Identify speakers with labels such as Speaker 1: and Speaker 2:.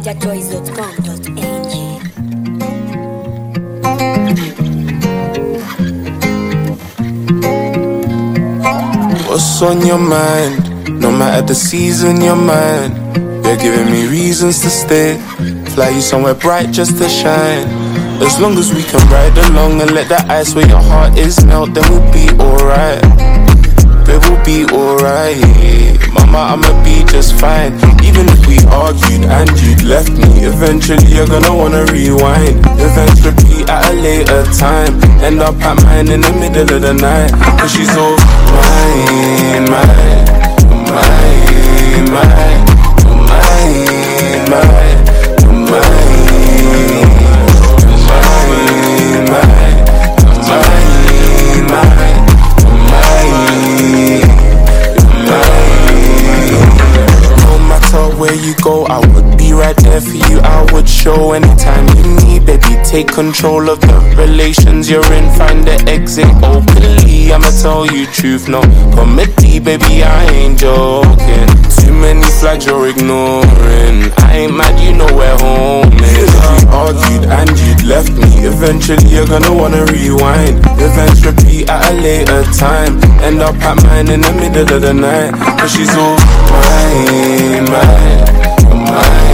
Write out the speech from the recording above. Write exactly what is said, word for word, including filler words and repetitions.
Speaker 1: ninja joys dot com dot a g.
Speaker 2: What's on your mind? No matter the season you're mine. You're giving me reasons to stay. Fly you somewhere bright just to shine. As long as we can ride along and let the ice where your heart is melt, then we'll be alright. Babe, we'll be alright. Mama, I'ma be just fine. Even if we argued and you'd left me, eventually you're gonna wanna rewind. Events repeat at a later time. End up at mine in the middle of the night. Cause she's all mine, mine, mine, mine, mine, mine, mine. Where you go, I would be right there for you. I would show anytime you need, baby. Take control of the relations you're in. Find the exit openly. I'ma tell you truth, no comedy, baby. I ain't joking. Too many flags you're ignoring. I ain't mad, you know where home is. We argued and you'd left me. Eventually you're gonna wanna rewind. Events repeat at a later time. End up at mine in the middle of the night. Cause she's all mine, mine, mine.